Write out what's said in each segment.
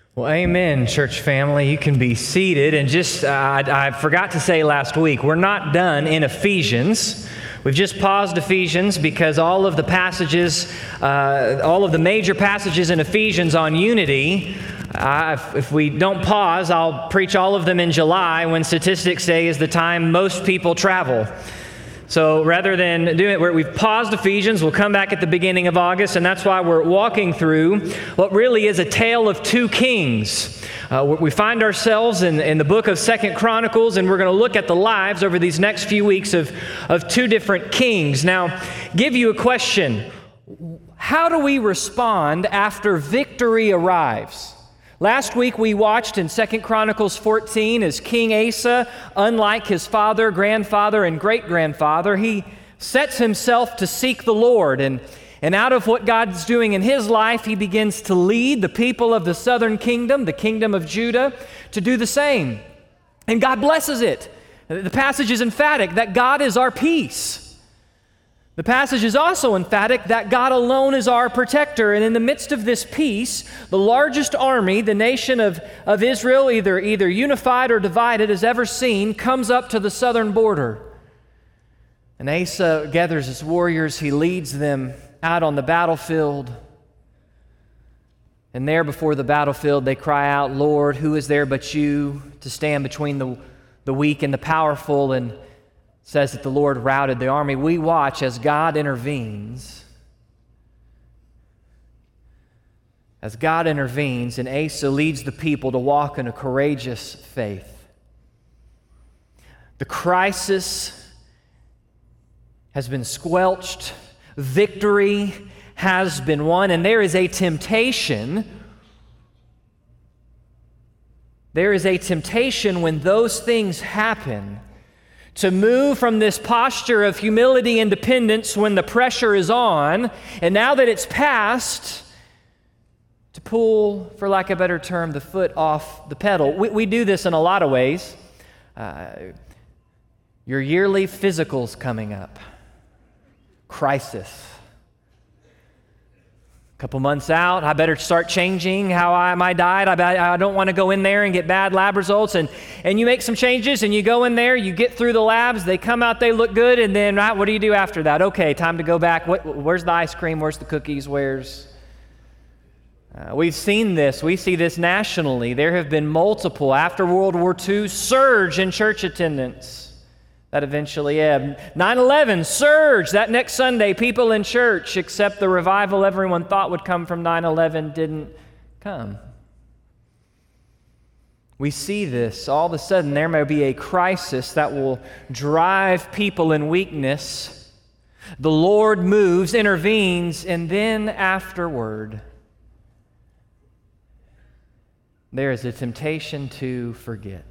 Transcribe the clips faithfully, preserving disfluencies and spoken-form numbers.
Well, amen, church family. You can be seated. And just, uh, I, I forgot to say last week, we're not done in Ephesians. We've just paused Ephesians because all of the passages, uh, all of the major passages in Ephesians on unity, uh, if, if we don't pause, I'll preach all of them in July when statistics say is the time most people travel. So rather than doing it, we've paused Ephesians, we'll come back at the beginning of August, and that's why we're walking through what really is a tale of two kings. Uh, we find ourselves in, in the book of Second Chronicles, and we're going to look at the lives over these next few weeks of, of two different kings. Now, give you a question. How do we respond after victory arrives? Last week we watched in Second Chronicles fourteen as King Asa, unlike his father, grandfather, and great-grandfather, he sets himself to seek the Lord. And, and out of what God's doing in his life, he begins to lead the people of the southern kingdom, the kingdom of Judah, to do the same. And God blesses it. The passage is emphatic that God is our peace. The passage is also emphatic that God alone is our protector. And in the midst of this peace, the largest army the nation of, of Israel, either, either unified or divided, has ever seen, comes up to the southern border. And Asa gathers his warriors. He leads them out on the battlefield. And there before the battlefield, they cry out, "Lord, who is there but you to stand between the, the weak and the powerful?" And says that the Lord routed the army. We watch as God intervenes. As God intervenes, and Asa leads the people to walk in a courageous faith. The crisis has been squelched. Victory has been won, and there is a temptation. There is a temptation when those things happen to move from this posture of humility and dependence when the pressure is on, and now that it's past, to pull, for lack of a better term, the foot off the pedal. We, we do this in a lot of ways. Uh, your yearly physical's coming up. Crisis. A couple months out, I better start changing how I my diet. I, I don't want to go in there and get bad lab results. And, and you make some changes, and you go in there, you get through the labs, they come out, they look good, and then right, what do you do after that? Okay, time to go back. What, where's the ice cream? Where's the cookies? Where's... Uh, we've seen this. We see this nationally. There have been multiple, after World War Two, surge in church attendance. That eventually ebbed. nine eleven, surge. That next Sunday, people in church, except the revival everyone thought would come from nine eleven, didn't come. We see this. All of a sudden, there may be a crisis that will drive people in weakness. The Lord moves, intervenes, and then afterward, there is a temptation to forget.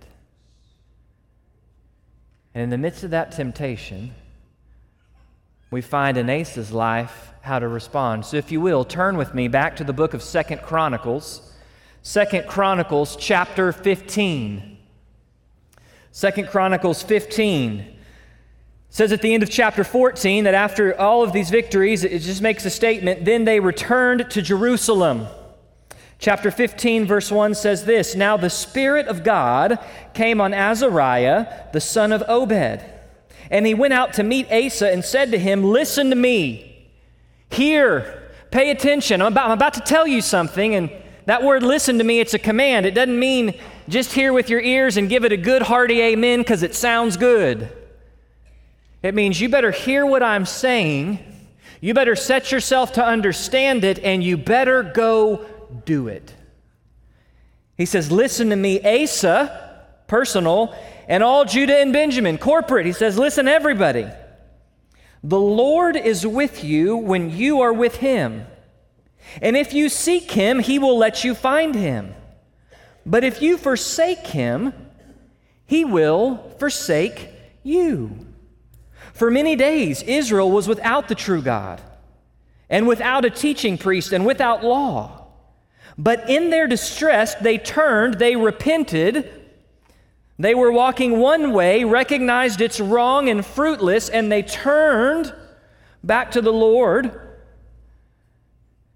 And in the midst of that temptation, we find in Asa's life how to respond. So if you will, turn with me back to the book of Second Chronicles. Second Chronicles chapter fifteen. Second Chronicles fifteen. It says at the end of chapter fourteen that after all of these victories, it just makes a statement, then they returned to Jerusalem. Chapter fifteen, verse one says this, "Now the Spirit of God came on Azariah, the son of Obed. And he went out to meet Asa and said to him, 'Listen to me. Hear, pay attention. I'm about, I'm about to tell you something.'" And that word "listen to me," it's a command. It doesn't mean just hear with your ears and give it a good hearty amen because it sounds good. It means you better hear what I'm saying, you better set yourself to understand it, and you better go do it. He says, "Listen to me, Asa," personal, "and all Judah and Benjamin," corporate. He says, "Listen, everybody. The Lord is with you when you are with him. And if you seek him, he will let you find him. But if you forsake him, he will forsake you. For many days Israel was without the true God, and without a teaching priest, and without law. But in their distress, they turned, they repented. They were walking one way, recognized it's wrong and fruitless, and they turned back to the Lord.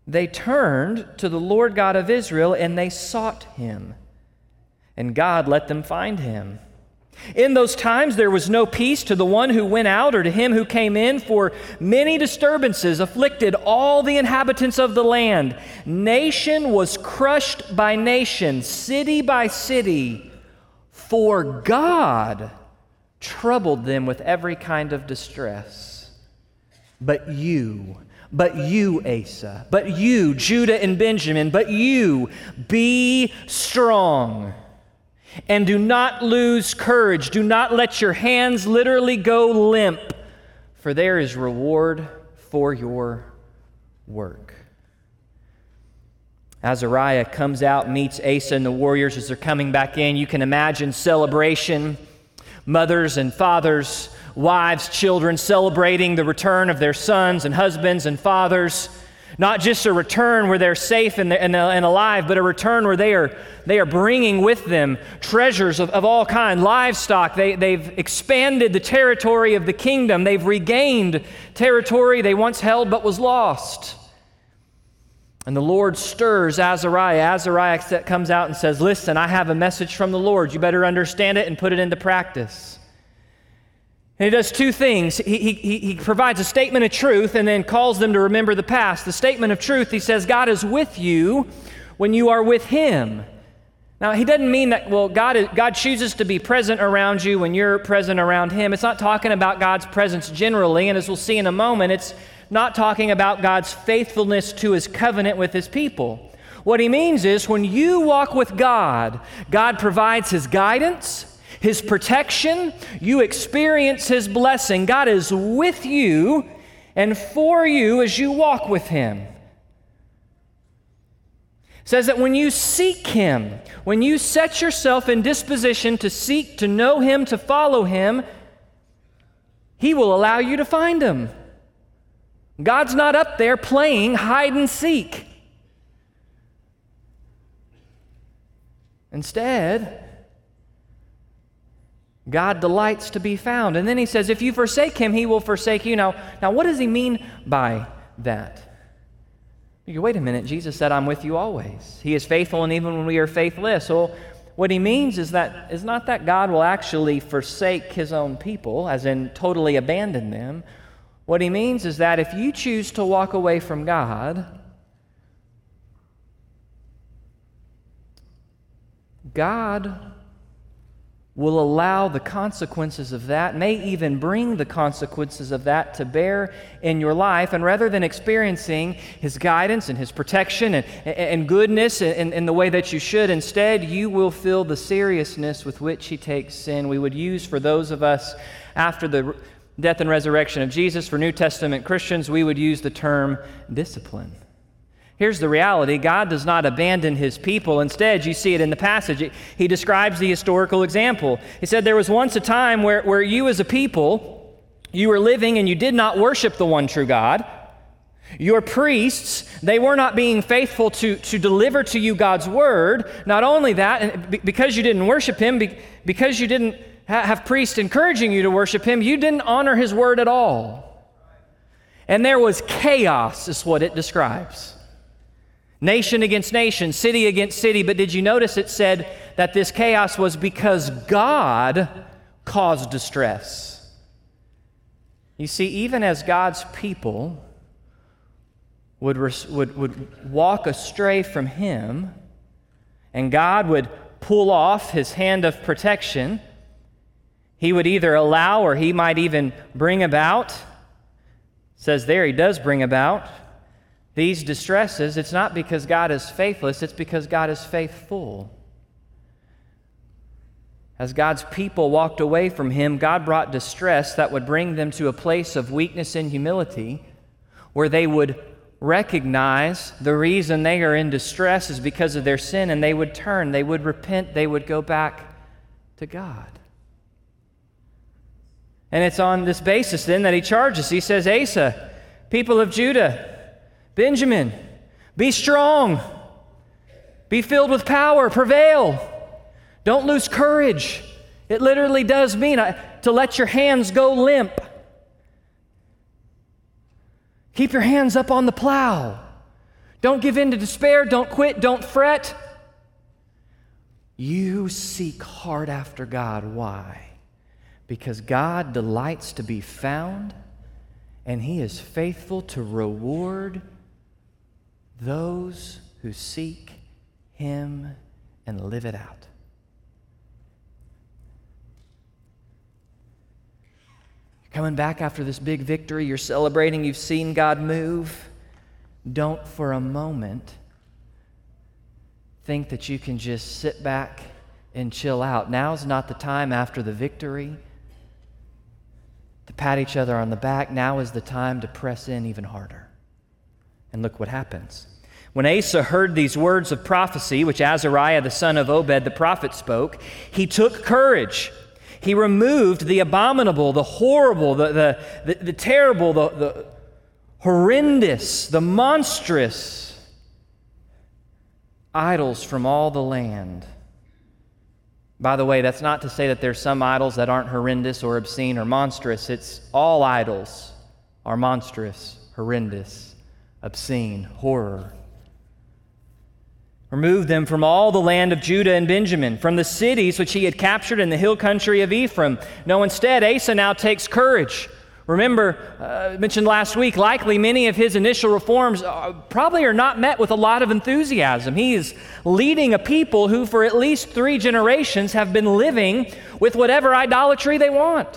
they turned to the Lord God of Israel and they sought him, and God let them find him. In those times there was no peace to the one who went out or to him who came in, for many disturbances afflicted all the inhabitants of the land. Nation was crushed by nation, city by city, for God troubled them with every kind of distress. But you, but you, Asa, but you, Judah and Benjamin, but you, be strong. And do not lose courage. Do not let your hands literally go limp, for there is reward for your work. Azariah comes out, meets Asa and the warriors as they're coming back in. You can imagine celebration, mothers and fathers, wives, children celebrating the return of their sons and husbands and fathers. Not just a return where they're safe and, and, and alive, but a return where they are, they are bringing with them treasures of, of all kinds, livestock. They, they've expanded the territory of the kingdom. They've regained territory they once held but was lost. And the Lord stirs Azariah. Azariah comes out and says, listen, I have a message from the Lord. You better understand it and put it into practice. And he does two things. He, he, he provides a statement of truth and then calls them to remember the past. The statement of truth, he says, God is with you when you are with him. Now, he doesn't mean that, well, God, is, God chooses to be present around you when you're present around him. It's not talking about God's presence generally, and as we'll see in a moment, it's not talking about God's faithfulness to his covenant with his people. What he means is when you walk with God, God provides his guidance, his protection, you experience his blessing. God is with you and for you as you walk with him. It says that when you seek him, when you set yourself in disposition to seek, to know him, to follow him, he will allow you to find him. God's not up there playing hide and seek. Instead, God delights to be found. And then he says, if you forsake him, he will forsake you. Now, now what does he mean by that? You go, wait a minute, Jesus said, I'm with you always. He is faithful, and even when we are faithless. Well, what he means is that is not that God will actually forsake his own people, as in totally abandon them. What he means is that if you choose to walk away from God, God will allow the consequences of that, may even bring the consequences of that to bear in your life. And rather than experiencing his guidance and his protection and, and goodness in, in the way that you should, instead you will feel the seriousness with which he takes sin. We would use, for those of us after the death and resurrection of Jesus, for New Testament Christians, we would use the term discipline. Here's the reality. God does not abandon his people. Instead, you see it in the passage. He describes the historical example. He said, there was once a time where, where you as a people, you were living and you did not worship the one true God. Your priests, they were not being faithful to, to deliver to you God's word. Not only that, and because you didn't worship him, because you didn't have priests encouraging you to worship him, you didn't honor his word at all. And there was chaos, is what it describes. Nation against nation, city against city. But did you notice it said that this chaos was because God caused distress? You see, even as God's people would, would, would walk astray from him, and God would pull off his hand of protection, he would either allow or he might even bring about, it says there he does bring about, these distresses. It's not because God is faithless, it's because God is faithful. As God's people walked away from him, God brought distress that would bring them to a place of weakness and humility, where they would recognize the reason they are in distress is because of their sin, and they would turn, they would repent, they would go back to God. And it's on this basis then that he charges. He says, Asa, people of Judah, Benjamin, be strong, be filled with power, prevail. Don't lose courage. It literally does mean uh, to let your hands go limp. Keep your hands up on the plow. Don't give in to despair. Don't quit. Don't fret. You seek hard after God. Why? Because God delights to be found, and He is faithful to reward those who seek Him and live it out. You're coming back after this big victory. You're celebrating. You've seen God move. Don't for a moment think that you can just sit back and chill out. Now's not the time after the victory to pat each other on the back. Now is the time to press in even harder. And look what happens. When Asa heard these words of prophecy, which Azariah the son of Obed the prophet spoke, he took courage. He removed the abominable, the horrible, the, the, the, the terrible, the, the horrendous, the monstrous idols from all the land. By the way, that's not to say that there's some idols that aren't horrendous or obscene or monstrous. It's all idols are monstrous, horrendous, obscene, horror. Remove them from all the land of Judah and Benjamin, from the cities which he had captured in the hill country of Ephraim. No, instead, Asa now takes courage. Remember, uh, mentioned last week, likely many of his initial reforms uh, probably are not met with a lot of enthusiasm. He is leading a people who for at least three generations have been living with whatever idolatry they want.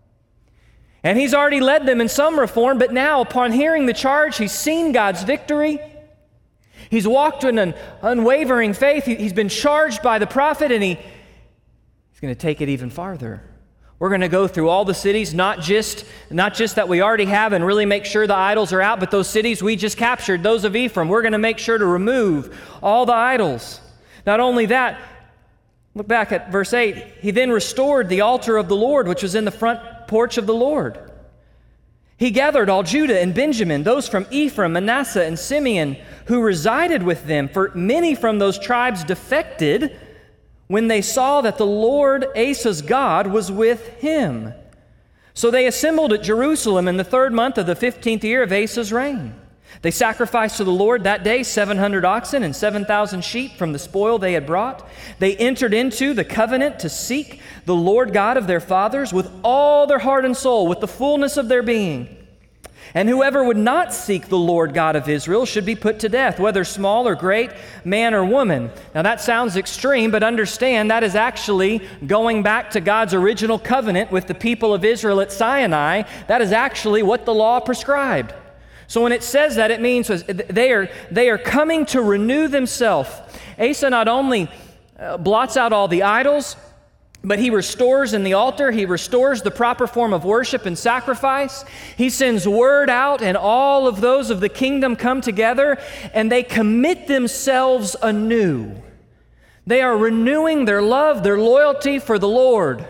And he's already led them in some reform, but now upon hearing the charge, he's seen God's victory. He's walked in an unwavering faith. He, he's been charged by the prophet, and he, he's going to take it even farther. We're going to go through all the cities, not just, not just that we already have and really make sure the idols are out, but those cities we just captured, those of Ephraim, we're going to make sure to remove all the idols. Not only that, look back at verse eight. He then restored the altar of the Lord, which was in the front porch of the Lord. He gathered all Judah and Benjamin, those from Ephraim, Manasseh, and Simeon, who resided with them, for many from those tribes defected when they saw that the Lord, Asa's God, was with him. So they assembled at Jerusalem in the third month of the fifteenth year of Asa's reign. They sacrificed to the Lord that day seven hundred oxen and seven thousand sheep from the spoil they had brought. They entered into the covenant to seek the Lord God of their fathers with all their heart and soul, with the fullness of their being. And whoever would not seek the Lord God of Israel should be put to death, whether small or great, man or woman. Now that sounds extreme, but understand that is actually going back to God's original covenant with the people of Israel at Sinai. That is actually what the law prescribed. So when it says that, it means they are, they are coming to renew themselves. Asa not only blots out all the idols, but he restores in the altar, he restores the proper form of worship and sacrifice. He sends word out, and all of those of the kingdom come together, and they commit themselves anew. They are renewing their love, their loyalty for the Lord.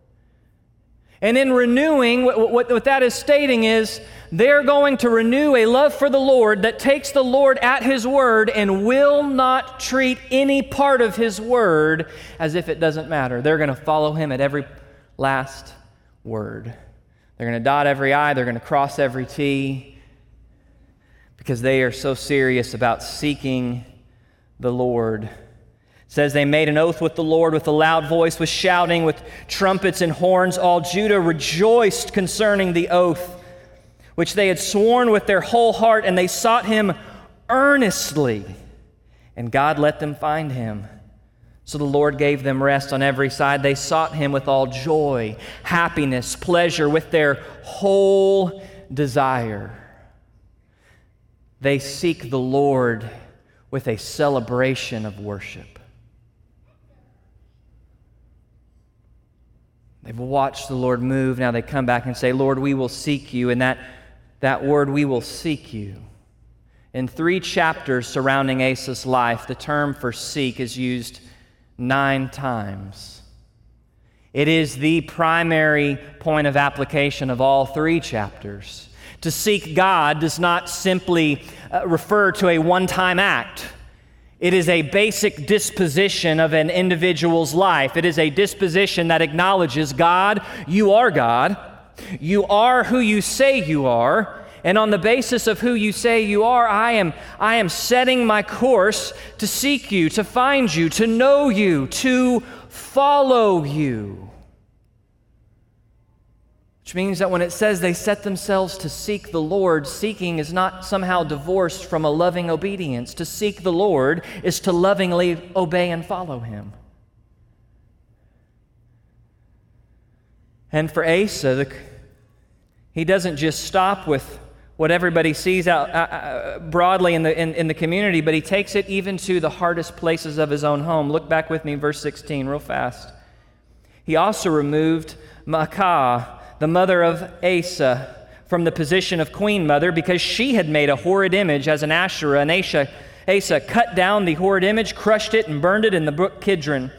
And in renewing, what, what, what that is stating is, they're going to renew a love for the Lord that takes the Lord at His word and will not treat any part of His word as if it doesn't matter. They're going to follow Him at every last word. They're going to dot every I, they're going to cross every T, because they are so serious about seeking the Lord. It says they made an oath with the Lord with a loud voice, with shouting, with trumpets and horns. All Judah rejoiced concerning the oath which they had sworn with their whole heart, and they sought Him earnestly, and God let them find Him. So the Lord gave them rest on every side. They sought Him with all joy, happiness, pleasure, with their whole desire. They seek the Lord with a celebration of worship. They've watched the Lord move. Now they come back and say, Lord, we will seek you. And that That word, we will seek you. In three chapters surrounding Asa's life, the term for seek is used nine times. It is the primary point of application of all three chapters. To seek God does not simply uh, refer to a one-time act. It is a basic disposition of an individual's life. It is a disposition that acknowledges, God, you are God. You are who you say you are, And on the basis of who you say you are, I am, I am setting my course to seek you, to find you, to know you, to follow you. Which means that when it says they set themselves to seek the Lord, seeking is not somehow divorced from a loving obedience. To seek the Lord is to lovingly obey and follow Him. And for Asa, the, he doesn't just stop with what everybody sees out uh, broadly in the, in, in the community, but he takes it even to the hardest places of his own home. Look back with me, verse sixteen, real fast. He also removed Maacah, the mother of Asa, from the position of queen mother because she had made a horrid image as an Asherah. And Asa, Asa cut down the horrid image, crushed it, and burned it in the brook Kidron.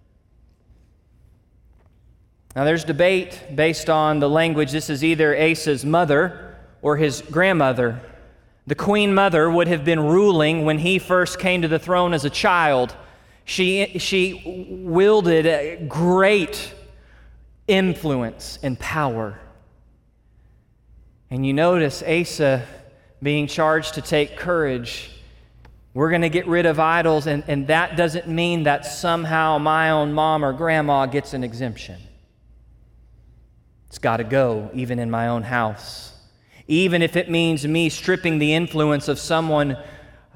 Now there's debate based on the language. This is either Asa's mother or his grandmother. The queen mother would have been ruling when he first came to the throne as a child. She, she wielded a great influence and power. And you notice Asa being charged to take courage. We're going to get rid of idols, and, and that doesn't mean that somehow my own mom or grandma gets an exemption. It's got to go, even in my own house. Even if it means me stripping the influence of someone uh,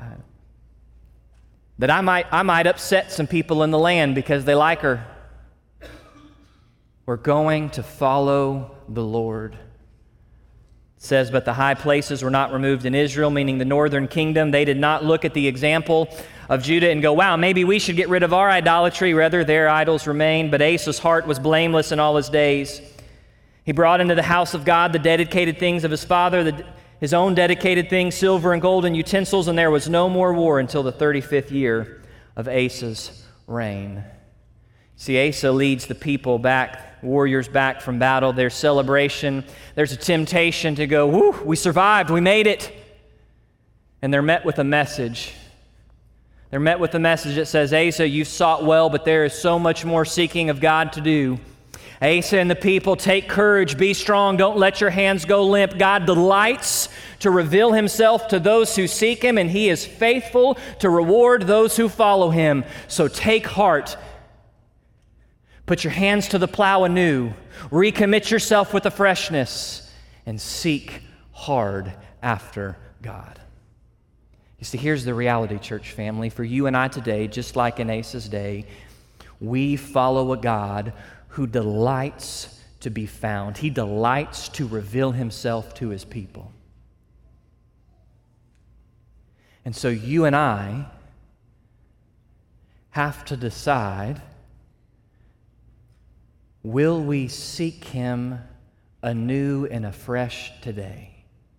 that I might, I might upset some people in the land because they like her. We're going to follow the Lord. It says, but the high places were not removed in Israel, meaning the northern kingdom. They did not look at the example of Judah and go, wow, maybe we should get rid of our idolatry. Rather, their idols remained. But Asa's heart was blameless in all his days. He brought into the house of God the dedicated things of his father, the, his own dedicated things, silver and gold and utensils, and there was no more war until the thirty-fifth year of Asa's reign. See, Asa leads the people back, warriors back from battle. There's celebration. There's a temptation to go, whoo, we survived, we made it. And they're met with a message. They're met with a message that says, Asa, you've sought well, but there is so much more seeking of God to do. Asa and the people, take courage, be strong, don't let your hands go limp. God delights to reveal himself to those who seek him, and he is faithful to reward those who follow him. So take heart. Put your hands to the plow anew. Recommit yourself with a freshness and seek hard after God. You see, here's the reality, church family. For you and I today, just like in Asa's day, we follow a God who delights to be found. He delights to reveal himself to his people. And so you and I have to decide, will we seek him anew and afresh today?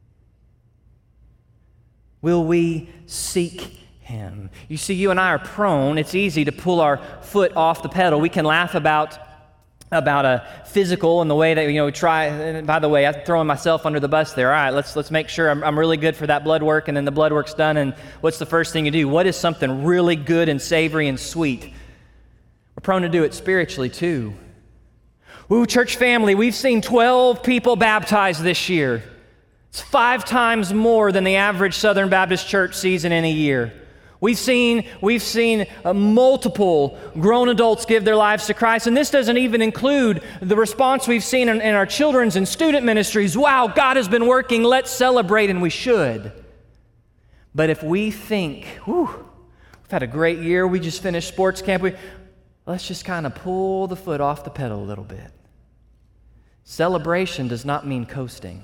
Will we seek him? You see, you and I are prone, it's easy to pull our foot off the pedal. We can laugh about about a physical and the way that, you know, we try, and by the way, I'm throwing myself under the bus there. All right, let's let's make sure I'm, I'm really good for that blood work, and then the blood work's done, and what's the first thing you do? What is something really good and savory and sweet? We're prone to do it spiritually too. Ooh, church family, we've seen twelve people baptized this year. It's five times more than the average Southern Baptist church season in a year. We've seen, we've seen uh, multiple grown adults give their lives to Christ, and this doesn't even include the response we've seen in, in our children's and student ministries. Wow, God has been working, let's celebrate, and we should. But if we think, whew, we've had a great year, we just finished sports camp, we, let's just kind of pull the foot off the pedal a little bit. Celebration does not mean coasting.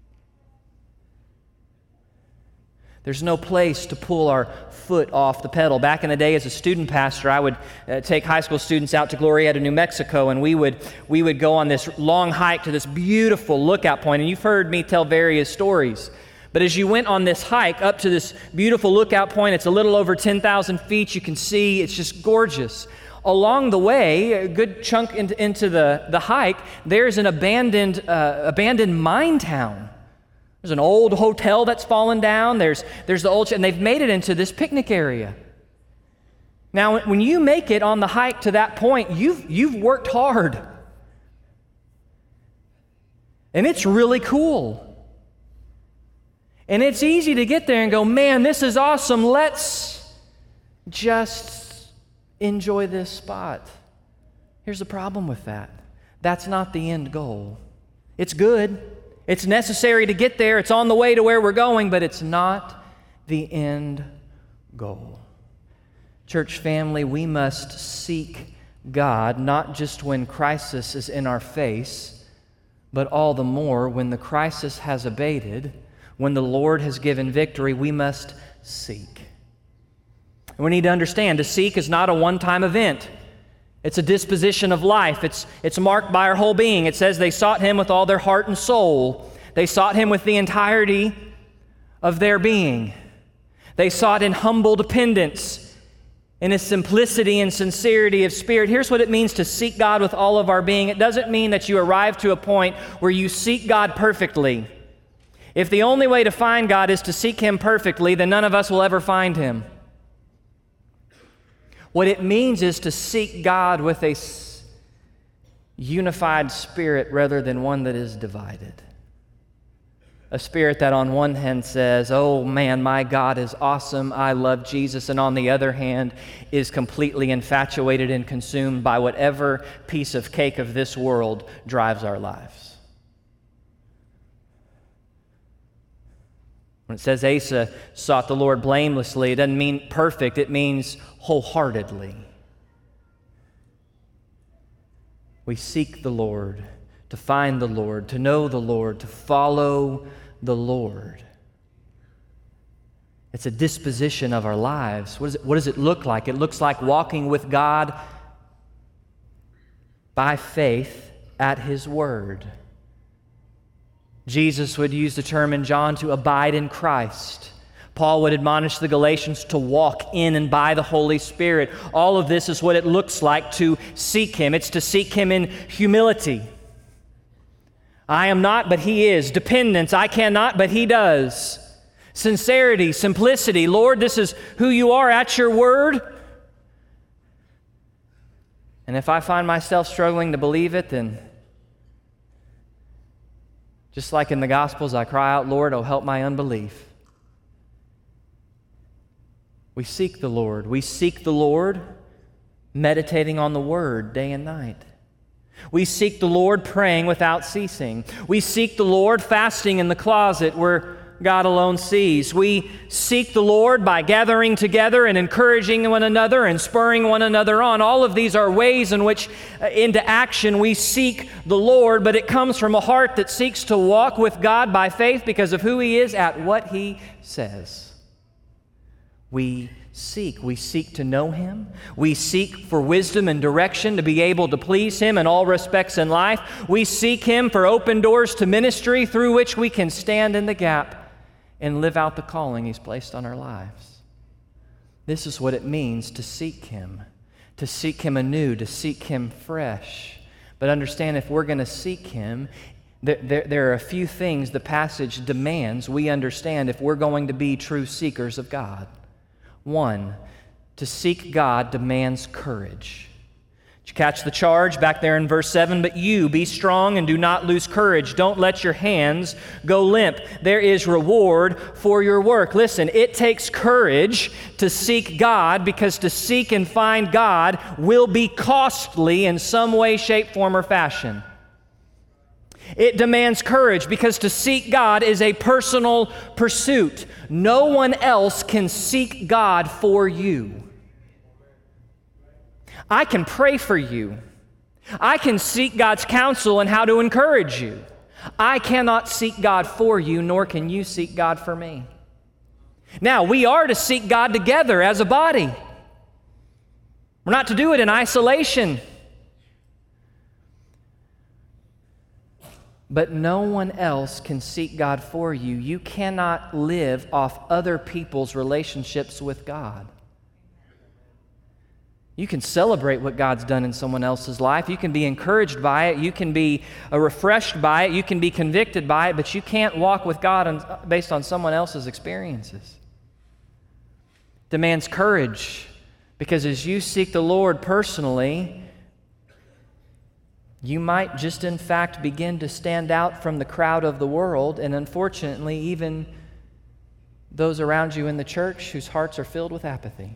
There's no place to pull our foot off the pedal. Back in the day as a student pastor, I would uh, take high school students out to Glorieta, New Mexico, and we would we would go on this long hike to this beautiful lookout point. And you've heard me tell various stories. But as you went on this hike up to this beautiful lookout point, it's a little over ten thousand feet. You can see, it's just gorgeous. Along the way, a good chunk into, into the, the hike, there's an abandoned uh, abandoned mine town. There's an old hotel that's fallen down. There's, there's the old, and they've made it into this picnic area. Now, when you make it on the hike to that point, you've, you've worked hard. And it's really cool. And it's easy to get there and go, man, this is awesome. Let's just enjoy this spot. Here's the problem with that. That's not the end goal. It's good. It's necessary to get there. It's on the way to where we're going, but it's not the end goal. Church family, we must seek God not just when crisis is in our face, but all the more when the crisis has abated, when the Lord has given victory, we must seek. And we need to understand, to seek is not a one-time event. It's a disposition of life. It's, it's marked by our whole being. It says they sought Him with all their heart and soul. They sought Him with the entirety of their being. They sought in humble dependence, in a simplicity and sincerity of spirit. Here's what it means to seek God with all of our being. It doesn't mean that you arrive to a point where you seek God perfectly. If the only way to find God is to seek Him perfectly, then none of us will ever find Him. What it means is to seek God with a unified spirit rather than one that is divided. A spirit that on one hand says, oh man, my God is awesome, I love Jesus, and on the other hand is completely infatuated and consumed by whatever piece of cake of this world drives our lives. When it says Asa sought the Lord blamelessly, it doesn't mean perfect, it means wholeheartedly. We seek the Lord, to find the Lord, to know the Lord, to follow the Lord. It's a disposition of our lives. What, is it, what does it look like? It looks like walking with God by faith at His Word. Jesus would use the term in John to abide in Christ. Paul would admonish the Galatians to walk in and by the Holy Spirit. All of this is what it looks like to seek Him. It's to seek Him in humility. I am not, but He is. Dependence, I cannot, but He does. Sincerity, simplicity, Lord, this is who You are at Your Word. And if I find myself struggling to believe it, then just like in the Gospels, I cry out, Lord, oh, help my unbelief. We seek the Lord. We seek the Lord meditating on the Word day and night. We seek the Lord praying without ceasing. We seek the Lord fasting in the closet where God alone sees. We seek the Lord by gathering together and encouraging one another and spurring one another on. All of these are ways in which uh, into action we seek the Lord, but it comes from a heart that seeks to walk with God by faith because of who He is at what He says. We seek. We seek to know Him. We seek for wisdom and direction to be able to please Him in all respects in life. We seek Him for open doors to ministry through which we can stand in the gap and live out the calling He's placed on our lives. This is what it means to seek Him, to seek Him anew, to seek Him fresh. But understand, if we're going to seek Him, there, there, there are a few things the passage demands we understand if we're going to be true seekers of God. One, to seek God demands courage. Did you catch the charge back there in verse seven? But you, be strong and do not lose courage. Don't let your hands go limp. There is reward for your work. Listen, it takes courage to seek God because to seek and find God will be costly in some way, shape, form, or fashion. It demands courage because to seek God is a personal pursuit. No one else can seek God for you. I can pray for you. I can seek God's counsel and how to encourage you. I cannot seek God for you, nor can you seek God for me. Now, we are to seek God together as a body. We're not to do it in isolation. But no one else can seek God for you. You cannot live off other people's relationships with God. You can celebrate what God's done in someone else's life. You can be encouraged by it. You can be uh, refreshed by it. You can be convicted by it, but you can't walk with God on, based on someone else's experiences. It demands courage because as you seek the Lord personally, you might just in fact begin to stand out from the crowd of the world and unfortunately even those around you in the church whose hearts are filled with apathy.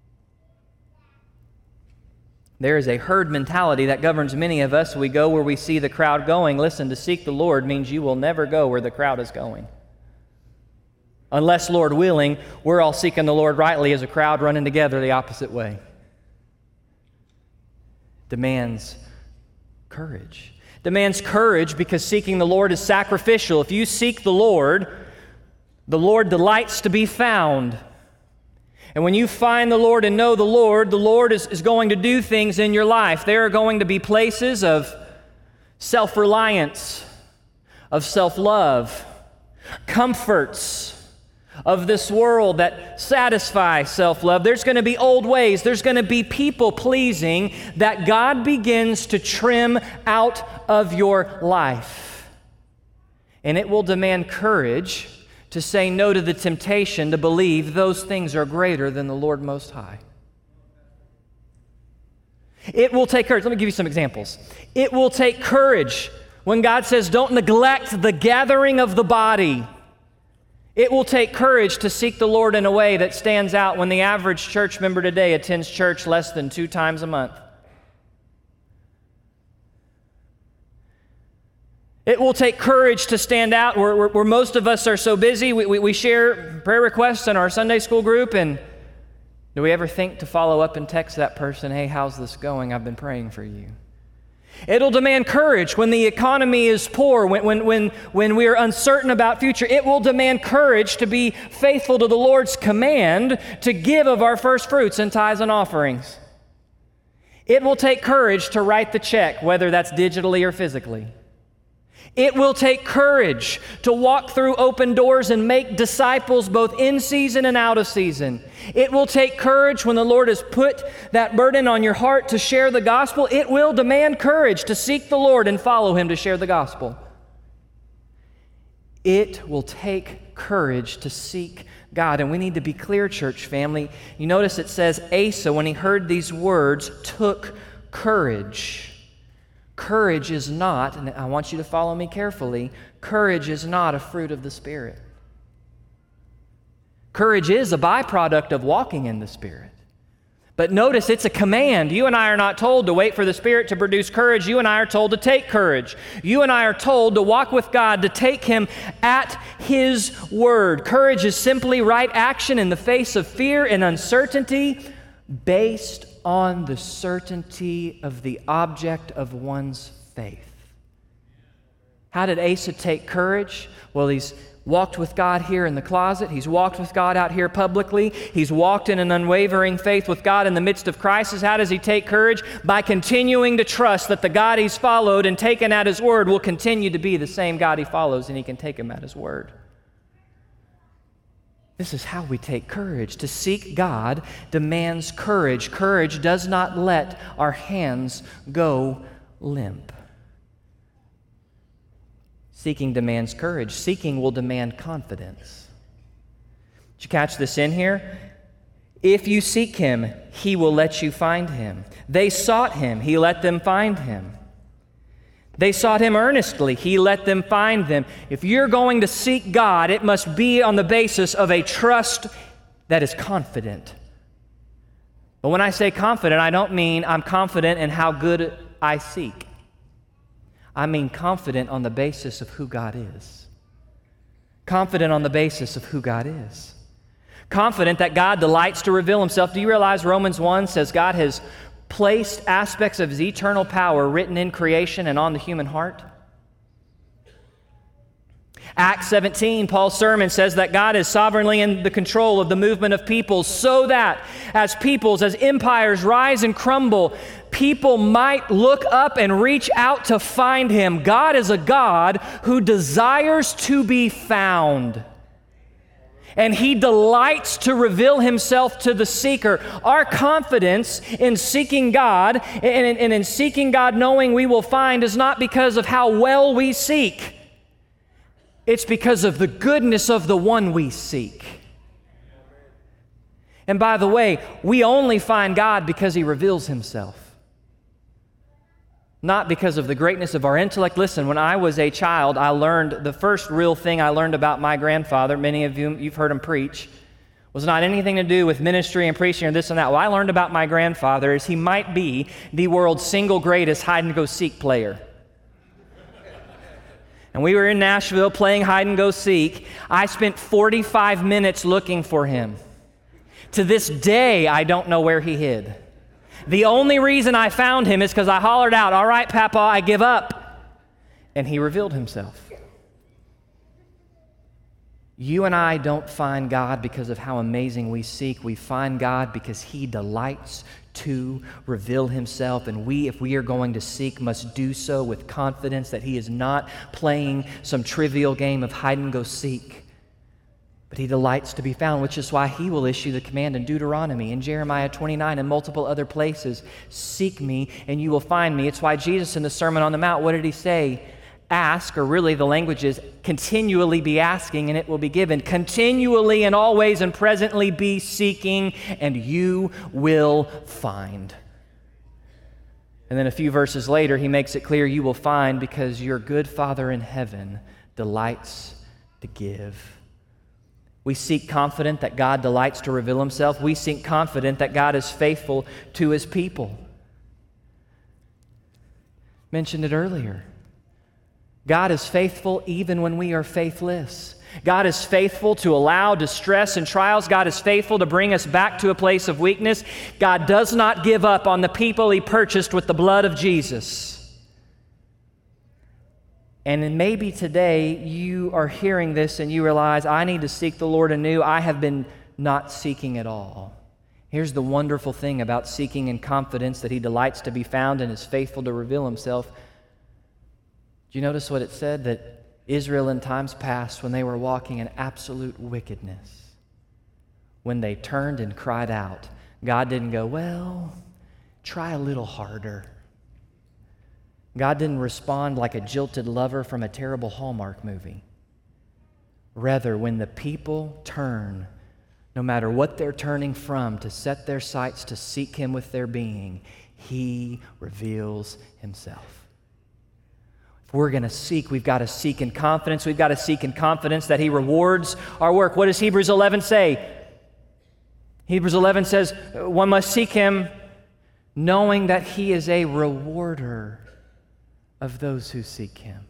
There is a herd mentality that governs many of us. We go where we see the crowd going. Listen, to seek the Lord means you will never go where the crowd is going. Unless, Lord willing, we're all seeking the Lord rightly as a crowd running together the opposite way. Demands courage. Demands courage because seeking the Lord is sacrificial. If you seek the Lord, the Lord delights to be found. And when you find the Lord and know the Lord, the Lord is, is going to do things in your life. There are going to be places of self-reliance, of self-love, comforts of this world that satisfy self-love. There's going to be old ways. There's going to be people-pleasing that God begins to trim out of your life. And it will demand courage to say no to the temptation to believe those things are greater than the Lord Most High. It will take courage. Let me give you some examples. It will take courage when God says, don't neglect the gathering of the body. It will take courage to seek the Lord in a way that stands out when the average church member today attends church less than two times a month. It will take courage to stand out where, where, where most of us are so busy. We, we, we share prayer requests in our Sunday school group, and do we ever think to follow up and text that person, hey, how's this going? I've been praying for you. It'll demand courage when the economy is poor, when, when, when, when we are uncertain about future. It will demand courage to be faithful to the Lord's command to give of our first fruits and tithes and offerings. It will take courage to write the check, whether that's digitally or physically. It will take courage to walk through open doors and make disciples both in season and out of season. It will take courage when the Lord has put that burden on your heart to share the gospel. It will demand courage to seek the Lord and follow Him to share the gospel. It will take courage to seek God. And we need to be clear, church family. You notice it says Asa, when he heard these words, took courage. Courage is not, and I want you to follow me carefully, courage is not a fruit of the Spirit. Courage is a byproduct of walking in the Spirit. But notice it's a command. You and I are not told to wait for the Spirit to produce courage. You and I are told to take courage. You and I are told to walk with God, to take Him at His word. Courage is simply right action in the face of fear and uncertainty based on the certainty of the object of one's faith. How did Asa take courage? Well, he's walked with God here in the closet. He's walked with God out here publicly. He's walked in an unwavering faith with God in the midst of crisis. How does he take courage? By continuing to trust that the God he's followed and taken at His word will continue to be the same God he follows, and he can take Him at His word. This is how we take courage. To seek God demands courage. Courage does not let our hands go limp. Seeking demands courage. Seeking will demand confidence. Did you catch this in here? If you seek Him, He will let you find Him. They sought Him. He let them find Him. They sought Him earnestly. He let them find them. If you're going to seek God, it must be on the basis of a trust that is confident. But when I say confident, I don't mean I'm confident in how good I seek. I mean confident on the basis of who God is. Confident on the basis of who God is. Confident that God delights to reveal Himself. Do you realize Romans one says God has placed aspects of His eternal power written in creation and on the human heart? Acts seventeen, Paul's sermon says that God is sovereignly in the control of the movement of peoples so that as peoples, as empires rise and crumble, people might look up and reach out to find Him. God is a God who desires to be found. And He delights to reveal Himself to the seeker. Our confidence in seeking God and in, in seeking God knowing we will find is not because of how well we seek. It's because of the goodness of the one we seek. And by the way, we only find God because He reveals Himself. not because of the greatness of our intellect. Listen, when I was a child, I learned, the first real thing I learned about my grandfather, many of you, you've heard him preach, was not anything to do with ministry and preaching or this and that. What I learned about my grandfather is he might be the world's single greatest hide-and-go-seek player. And we were in Nashville playing hide-and-go-seek. I spent forty-five minutes looking for him. To this day, I don't know where he hid. The only reason I found him is because I hollered out, "All right, Papa, I give up." And he revealed himself. You and I don't find God because of how amazing we seek. We find God because he delights to reveal himself. And we, if we are going to seek, must do so with confidence that he is not playing some trivial game of hide and go seek, but he delights to be found, which is why he will issue the command in Deuteronomy, in Jeremiah twenty-nine, and multiple other places. Seek me and you will find me. It's why Jesus in the Sermon on the Mount, what did he say? Ask, or really the language is continually be asking and it will be given. Continually and always and presently be seeking and you will find. And then a few verses later, he makes it clear you will find because your good Father in heaven delights to give. We seek confident that God delights to reveal himself. We seek confident that God is faithful to his people. Mentioned it earlier. God is faithful even when we are faithless. God is faithful to allow distress and trials. God is faithful to bring us back to a place of weakness. God does not give up on the people he purchased with the blood of Jesus. And maybe today you are hearing this and you realize, I need to seek the Lord anew. I have been not seeking at all. Here's the wonderful thing about seeking in confidence, that he delights to be found and is faithful to reveal himself. Do you notice what it said? That Israel in times past, when they were walking in absolute wickedness, when they turned and cried out, God didn't go, well, try a little harder. God didn't respond like a jilted lover from a terrible Hallmark movie. Rather, when the people turn, no matter what they're turning from, to set their sights to seek him with their being, he reveals himself. If we're going to seek, we've got to seek in confidence. We've got to seek in confidence that he rewards our work. What does Hebrews eleven say? Hebrews eleven says, one must seek him knowing that he is a rewarder of those who seek him.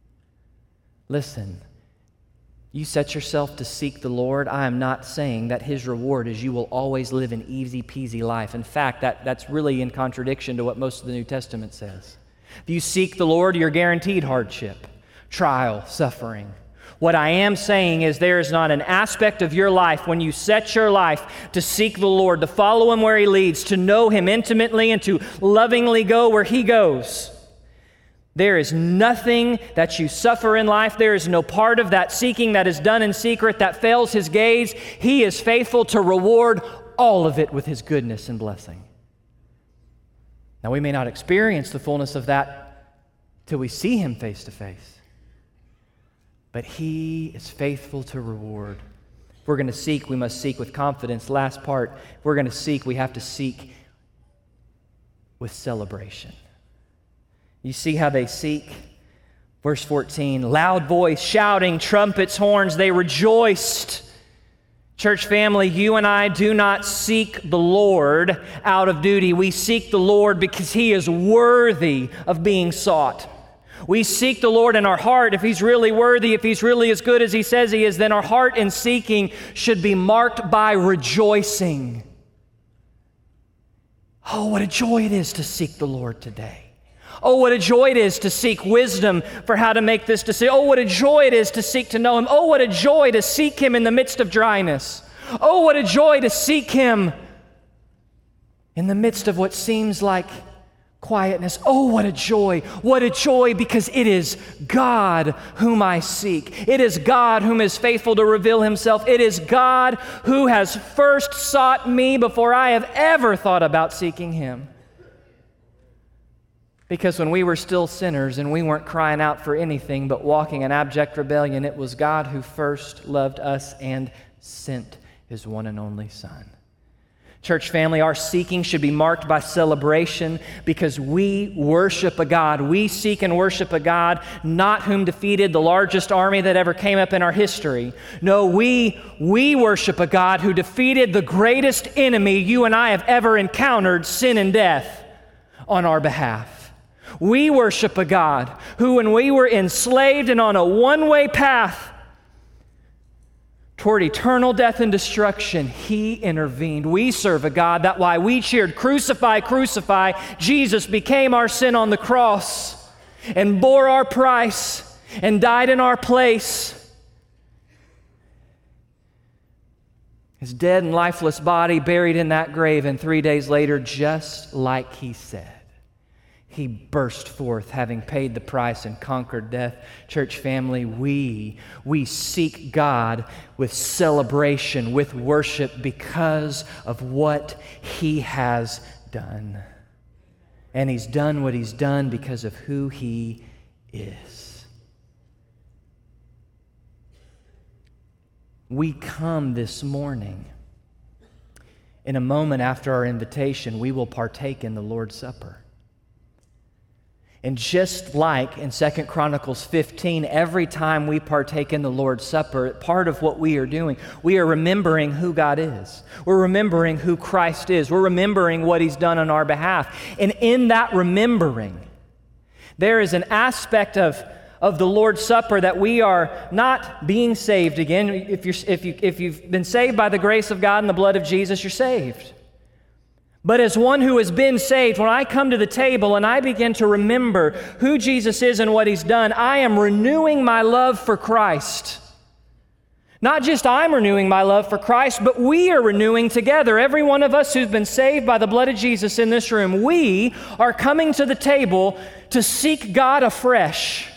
Listen, you set yourself to seek the Lord. I am not saying that his reward is you will always live an easy-peasy life. In fact, that, that's really in contradiction to what most of the New Testament says. If you seek the Lord, you're guaranteed hardship, trial, suffering. What I am saying is there is not an aspect of your life when you set your life to seek the Lord, to follow him where he leads, to know him intimately and to lovingly go where he goes. There is nothing that you suffer in life. There is no part of that seeking that is done in secret that fails his gaze. He is faithful to reward all of it with his goodness and blessing. Now, we may not experience the fullness of that till we see him face to face, but he is faithful to reward. If we're going to seek, we must seek with confidence. Last part, if we're going to seek, we have to seek with celebration. You see how they seek? Verse fourteen, loud voice, shouting, trumpets, horns, they rejoiced. Church family, you and I do not seek the Lord out of duty. We seek the Lord because he is worthy of being sought. We seek the Lord in our heart. If he's really worthy, if he's really as good as he says he is, then our heart in seeking should be marked by rejoicing. Oh, what a joy it is to seek the Lord today. Oh, what a joy it is to seek wisdom for how to make this decision. Oh, what a joy it is to seek to know him. Oh, what a joy to seek him in the midst of dryness. Oh, what a joy to seek him in the midst of what seems like quietness. Oh, what a joy. What a joy, because it is God whom I seek. It is God whom is faithful to reveal himself. It is God who has first sought me before I have ever thought about seeking him. Because when we were still sinners and we weren't crying out for anything but walking in abject rebellion, it was God who first loved us and sent his one and only Son. Church family, our seeking should be marked by celebration because we worship a God. We seek and worship a God not whom defeated the largest army that ever came up in our history. No, we, we worship a God who defeated the greatest enemy you and I have ever encountered, sin and death, on our behalf. We worship a God who, when we were enslaved and on a one-way path toward eternal death and destruction, He intervened. We serve a God that why we cheered, "Crucify, crucify," Jesus became our sin on the cross and bore our price and died in our place. His dead and lifeless body buried in that grave, and three days later, just like He said, He burst forth, having paid the price and conquered death. Church family, we, we seek God with celebration, with worship, because of what He has done. And He's done what He's done because of who He is. We come this morning. In a moment after our invitation, we will partake in the Lord's Supper. And just like in Second Chronicles fifteen, every time we partake in the Lord's Supper, part of what we are doing, we are remembering who God is. We're remembering who Christ is. We're remembering what He's done on our behalf. And in that remembering, there is an aspect of, of the Lord's Supper that we are not being saved again. If, you're, if, you, if you've been saved by the grace of God and the blood of Jesus, you're saved. But as one who has been saved, when I come to the table and I begin to remember who Jesus is and what He's done, I am renewing my love for Christ. Not just I'm renewing my love for Christ, but we are renewing together. Every one of us who's been saved by the blood of Jesus in this room, we are coming to the table to seek God afresh.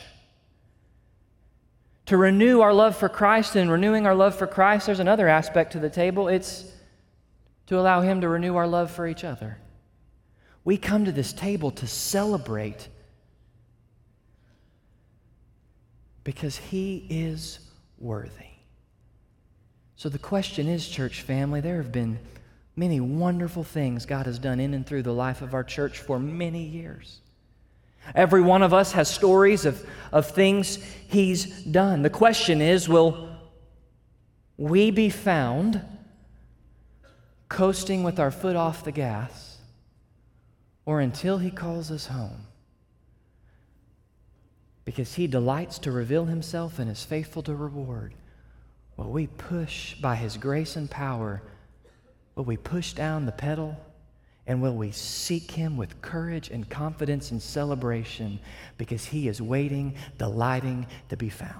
To renew our love for Christ, and renewing our love for Christ, there's another aspect to the table. It's to allow Him to renew our love for each other. We come to this table to celebrate because He is worthy. So the question is, church family, there have been many wonderful things God has done in and through the life of our church for many years. Every one of us has stories of, of things He's done. The question is, will we be found coasting with our foot off the gas, or until He calls us home? Because He delights to reveal Himself and is faithful to reward. Will we push by His grace and power? Will we push down the pedal? And will we seek Him with courage and confidence and celebration because He is waiting, delighting to be found?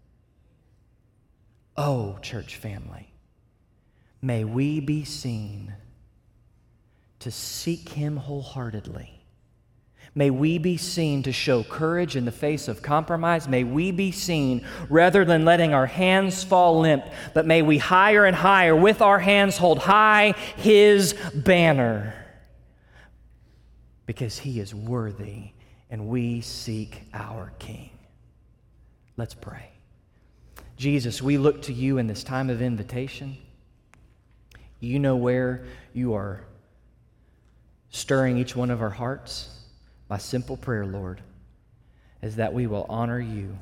Oh, church family, may we be seen to seek Him wholeheartedly. May we be seen to show courage in the face of compromise. May we be seen, rather than letting our hands fall limp, but may we higher and higher, with our hands hold high His banner. Because He is worthy, and we seek our King. Let's pray. Jesus, we look to You in this time of invitation. You know where You are stirring each one of our hearts. My simple prayer, Lord, is that we will honor You,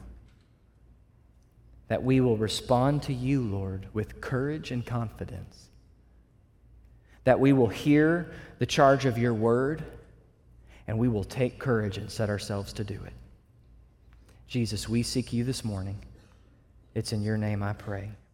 that we will respond to You, Lord, with courage and confidence, that we will hear the charge of Your word, and we will take courage and set ourselves to do it. Jesus, we seek You this morning. It's in Your name I pray.